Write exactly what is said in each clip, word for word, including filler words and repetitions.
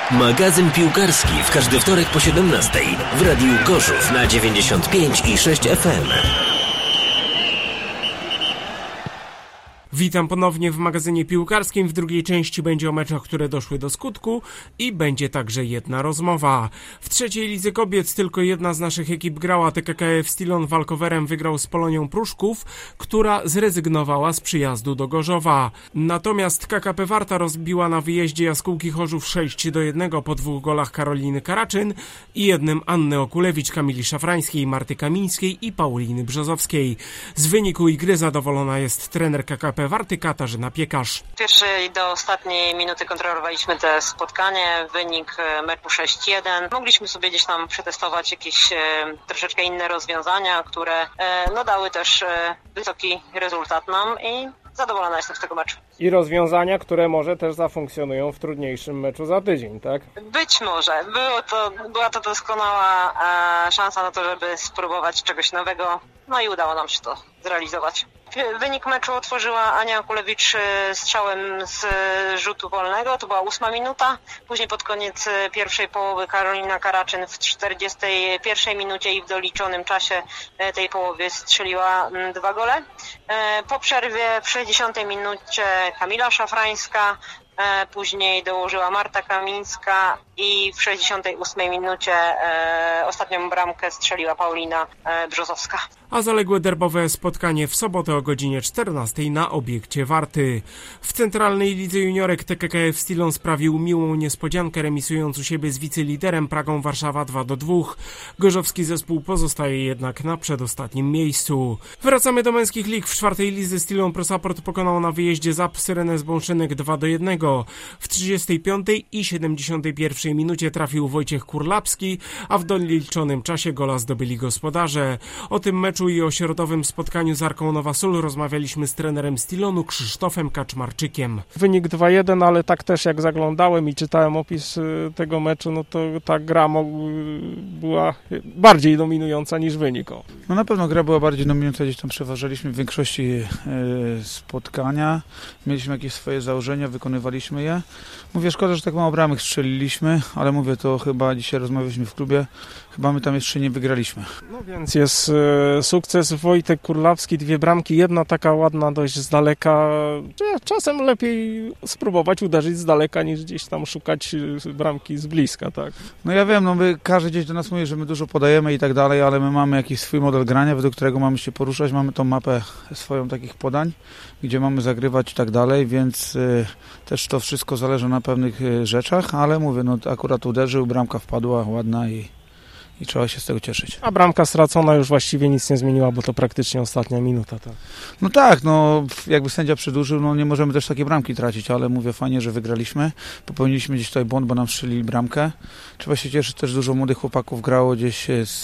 Magazyn piłkarski w każdy wtorek po siedemnastej w Radiu Gorzów na dziewięćdziesiąt pięć i sześć F M. Witam ponownie w magazynie piłkarskim. W drugiej części będzie o meczach, które doszły do skutku i będzie także jedna rozmowa. W trzeciej lidze kobiet tylko jedna z naszych ekip grała. T K K F Stilon walkowerem wygrał z Polonią Pruszków, która zrezygnowała z przyjazdu do Gorzowa. Natomiast K K P Warta rozbiła na wyjeździe Jaskółki Chorzów sześć do jednego po dwóch golach Karoliny Karaczyn i jednym Anny Okulewicz, Kamili Szafrańskiej, Marty Kamińskiej i Pauliny Brzozowskiej. Z wyniku i gry zadowolona jest trener K K P Warty Katarzyna Piekarz. W pierwszej do ostatniej minuty kontrolowaliśmy te spotkanie, wynik meczu sześć jeden. Mogliśmy sobie gdzieś tam przetestować jakieś e, troszeczkę inne rozwiązania, które e, no, dały też e, wysoki rezultat nam i zadowolona jestem z tego meczu. I rozwiązania, które może też zafunkcjonują w trudniejszym meczu za tydzień, tak? Być może. Było to, była to doskonała e, szansa na to, żeby spróbować czegoś nowego, no i udało nam się to zrealizować. Wynik meczu otworzyła Ania Kulewicz strzałem z rzutu wolnego, to była ósma minuta. Później pod koniec pierwszej połowy Karolina Karaczyn w czterdziestej pierwszej minucie i w doliczonym czasie tej połowy strzeliła dwa gole. Po przerwie w sześćdziesiątej minucie Kamila Szafrańska, później dołożyła Marta Kamińska i w sześćdziesiątej ósmej minucie e, ostatnią bramkę strzeliła Paulina e, Brzozowska. A zaległe derbowe spotkanie w sobotę o godzinie czternastej na obiekcie Warty. W Centralnej Lidze Juniorek T K K F Stilon sprawił miłą niespodziankę, remisując u siebie z wiceliderem Pragą Warszawa dwa do dwóch. Gorzowski zespół pozostaje jednak na przedostatnim miejscu. Wracamy do męskich lig. W czwartej lidze Stilon Pro Support pokonał na wyjeździe Zap Syrenę z Bąszynek dwa do jednego. W trzydziestej piątej i siedemdziesiątej pierwszej minucie trafił Wojciech Kurlapski, a w doliczonym czasie gola zdobyli gospodarze. O tym meczu i o środowym spotkaniu z Arką Nowa Sól rozmawialiśmy z trenerem Stilonu Krzysztofem Kaczmarczykiem. Wynik dwa jeden, ale tak też jak zaglądałem i czytałem opis tego meczu, no to ta gra była bardziej dominująca niż wynik. No na pewno gra była bardziej dominująca, gdzieś tam przeważyliśmy w większości spotkania. Mieliśmy jakieś swoje założenia, wykonywaliśmy je. Mówię, szkoda, że tak mało bramek strzeliliśmy, ale mówię, to chyba dzisiaj rozmawialiśmy w klubie, chyba my tam jeszcze nie wygraliśmy. No więc jest e, sukces. Wojtek Kurlawski, dwie bramki, jedna taka ładna dość z daleka. Czasem lepiej spróbować uderzyć z daleka, niż gdzieś tam szukać bramki z bliska, tak? No ja wiem, no my, każdy gdzieś do nas mówi, że my dużo podajemy i tak dalej, ale my mamy jakiś swój model grania, według którego mamy się poruszać, mamy tą mapę swoją takich podań, gdzie mamy zagrywać i tak dalej, więc y, też to wszystko zależy na pewnych y, rzeczach, ale mówię, no akurat uderzył, bramka wpadła ładna i, i trzeba się z tego cieszyć. A bramka stracona już właściwie nic nie zmieniła, bo to praktycznie ostatnia minuta, tak? No tak, no jakby sędzia przedłużył, no nie możemy też takie bramki tracić, ale mówię, fajnie, że wygraliśmy. Popełniliśmy gdzieś tutaj błąd, bo nam strzelili bramkę. Trzeba się cieszyć, też dużo młodych chłopaków grało gdzieś z,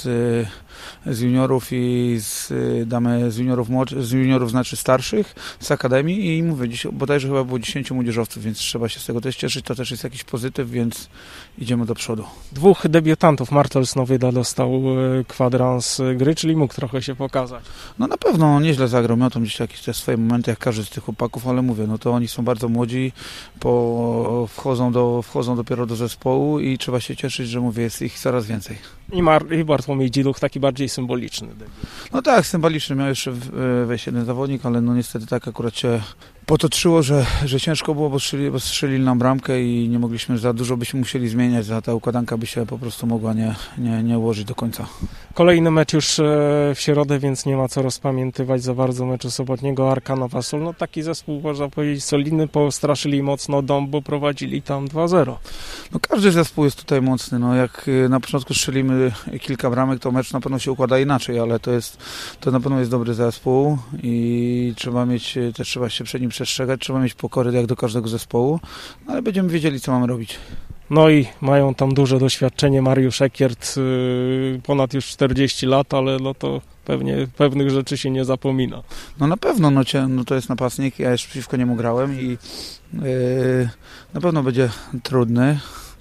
z juniorów i z damy z juniorów, z juniorów znaczy starszych, z akademii i mówię, dziś, bodajże chyba było dziesięciu młodzieżowców, więc trzeba się z tego też cieszyć, to też jest jakiś pozytyw, więc idziemy do przodu. Dwóch debiutantów, Martel Snowyda dostał kwadrans gry, czyli mógł trochę się pokazać. No na pewno nieźle zagrał, miał tam gdzieś jakieś te swoje momenty, jak każdy z tych chłopaków, ale mówię, no to oni są bardzo młodzi, po, wchodzą, do, wchodzą dopiero do zespołu i trzeba się cieszyć, że mówię, jest ich coraz więcej. I, Mar- i Bartłomiej Dziduch taki bardziej symboliczny debiut. No tak, symboliczny, miał jeszcze wejść jeden zawodnik, ale no niestety tak akurat się potoczyło, że, że ciężko było, bo strzelili, bo strzelili nam bramkę i nie mogliśmy, za dużo byśmy musieli zmieniać, za ta układanka by się po prostu mogła nie, nie, nie ułożyć do końca. Kolejny mecz już w środę, więc nie ma co rozpamiętywać za bardzo meczu sobotniego. Arka Nowa Sól, no taki zespół, można powiedzieć, solidny, postraszyli mocno Dąb, bo prowadzili tam dwa zero. No każdy zespół jest tutaj mocny, no jak na początku strzelimy kilka bramek, to mecz na pewno się układa inaczej, ale to jest, to na pewno jest dobry zespół i trzeba mieć, też trzeba się przed nim przestrzegać, trzeba mieć pokory jak do każdego zespołu, no ale będziemy wiedzieli, co mamy robić. No i mają tam duże doświadczenie. Mariusz Ekiert, yy, ponad już czterdzieści lat, ale no to pewnie pewnych rzeczy się nie zapomina. No na pewno, no, cię, no to jest napastnik, ja jeszcze przeciwko niemu grałem i yy, na pewno będzie trudny.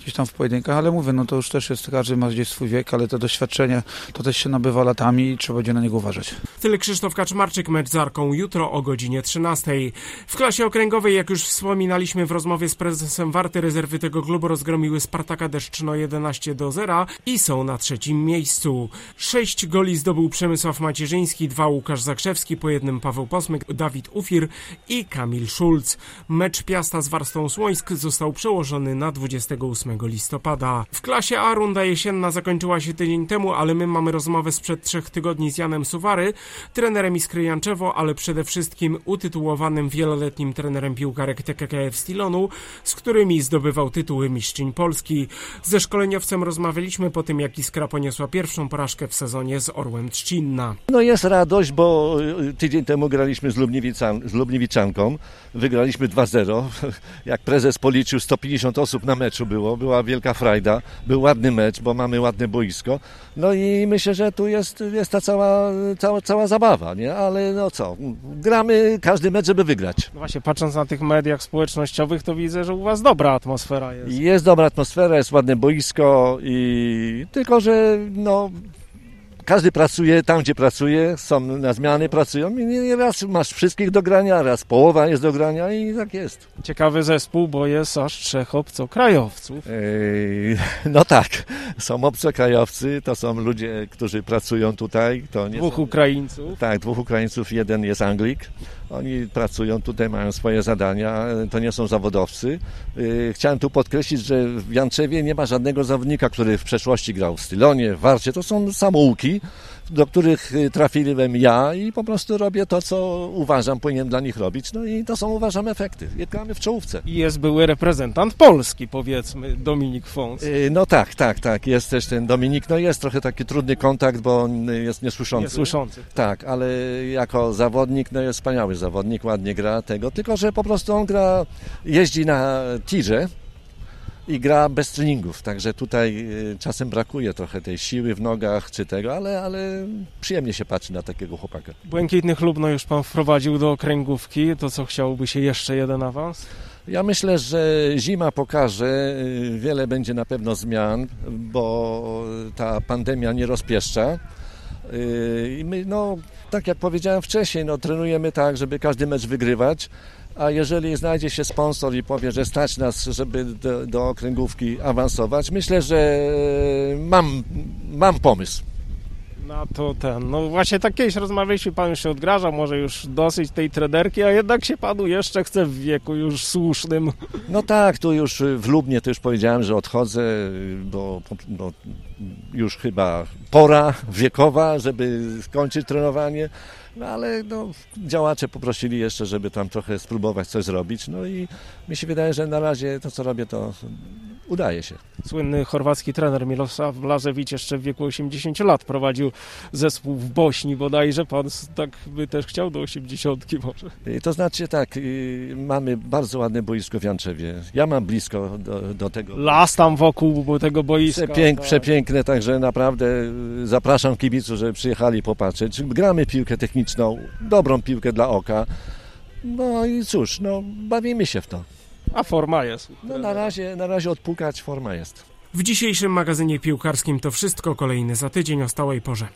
gdzieś tam w pojedynkach, ale mówię, no to już też jest, każdy ma gdzieś swój wiek, ale to doświadczenie to też się nabywa latami i trzeba będzie na niego uważać. Tyle Krzysztof Kaczmarczyk, mecz z Arką jutro o godzinie trzynastej. W klasie okręgowej, jak już wspominaliśmy w rozmowie z prezesem Warty, rezerwy tego klubu rozgromiły Spartaka Deszczno jedenaście do zera i są na trzecim miejscu. Sześć goli zdobył Przemysław Macierzyński, dwa Łukasz Zakrzewski, po jednym Paweł Posmyk, Dawid Ufir i Kamil Szulc. Mecz Piasta z Warstą Słońsk został przełożony na dwudziestego ósmego listopada. W klasie A runda jesienna zakończyła się tydzień temu, ale my mamy rozmowę sprzed trzech tygodni z Janem Suwary, trenerem Iskry Janczewo, ale przede wszystkim utytułowanym wieloletnim trenerem piłkarek T K K F Stilonu, z którymi zdobywał tytuły mistrzyń Polski. Ze szkoleniowcem rozmawialiśmy po tym, jak Iskra poniosła pierwszą porażkę w sezonie z Orłem Trzcinna. No jest radość, bo tydzień temu graliśmy z, Lubniewica, z Lubniewiczanką, wygraliśmy dwa zero. Jak prezes policzył, sto pięćdziesiąt osób na meczu było, była wielka frajda, był ładny mecz, bo mamy ładne boisko. No i myślę, że tu jest, jest ta cała, cała, cała zabawa, nie? Ale no co, gramy każdy mecz, żeby wygrać. No właśnie, patrząc na tych mediach społecznościowych, to widzę, że u was dobra atmosfera jest. Jest dobra atmosfera, jest ładne boisko i tylko, że no... Każdy pracuje tam, gdzie pracuje, są na zmiany, pracują i raz masz wszystkich do grania, raz połowa jest do grania i tak jest. Ciekawy zespół, bo jest aż trzech obcokrajowców. Eee, no tak, są obcokrajowcy, to są ludzie, którzy pracują tutaj. To nie dwóch są, Ukraińców. Tak, dwóch Ukraińców, jeden jest Anglik. Oni pracują tutaj, mają swoje zadania, to nie są zawodowcy. Eee, chciałem tu podkreślić, że w Janczewie nie ma żadnego zawodnika, który w przeszłości grał w Stylonie, w Warcie, to są samouki, do których trafiłem ja i po prostu robię to, co uważam, powinienem dla nich robić. No i to są, uważam, efekty. Gramy w czołówce. I jest były reprezentant Polski, powiedzmy, Dominik Fons. Yy, no tak, tak, tak. Jest też ten Dominik. No jest trochę taki trudny kontakt, bo on jest niesłyszący. Niesłyszący. Tak, ale jako zawodnik, no jest wspaniały zawodnik, ładnie gra tego, tylko że po prostu on gra, jeździ na tirze i gra bez treningów, także tutaj czasem brakuje trochę tej siły w nogach czy tego, ale, ale przyjemnie się patrzy na takiego chłopaka. Błękitny Chlubno już pan wprowadził do okręgówki, to co, chciałby się jeszcze jeden awans? Ja myślę, że zima pokaże, wiele będzie na pewno zmian, bo ta pandemia nie rozpieszcza. I my, no, tak jak powiedziałem wcześniej, no, trenujemy tak, żeby każdy mecz wygrywać, a jeżeli znajdzie się sponsor i powie, że stać nas, żeby do, do okręgówki awansować, myślę, że mam, mam pomysł. Na to ten, no właśnie tak kiedyś rozmawialiśmy, pan już się odgrażał, może już dosyć tej trenerki, a jednak się panu jeszcze chce w wieku już słusznym. No tak, tu już w Lubnie to już powiedziałem, że odchodzę, bo, bo już chyba pora wiekowa, żeby skończyć trenowanie. No ale no, działacze poprosili jeszcze, żeby tam trochę spróbować coś zrobić. No i mi się wydaje, że na razie to, co robię, to udaje się. Słynny chorwacki trener Milosław Blażewicz jeszcze w wieku osiemdziesięciu lat prowadził zespół w Bośni bodajże. Pan tak by też chciał do osiemdziesiątki może? To znaczy tak, mamy bardzo ładne boisko w Janczewie. Ja mam blisko do, do tego. Las tam wokół tego boiska. Przepięk, tak. Przepiękne, także naprawdę zapraszam kibiców, żeby przyjechali popatrzeć. Gramy piłkę techniczną, dobrą piłkę dla oka. No i cóż, no bawimy się w to. A forma jest. No na razie, na razie odpukać, forma jest. W dzisiejszym magazynie piłkarskim to wszystko, kolejny za tydzień o stałej porze.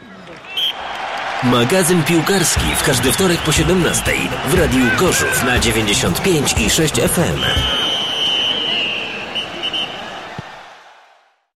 Magazyn piłkarski w każdy wtorek po siedemnastej w Radiu Gorzów na dziewięćdziesiąt pięć i sześć F M.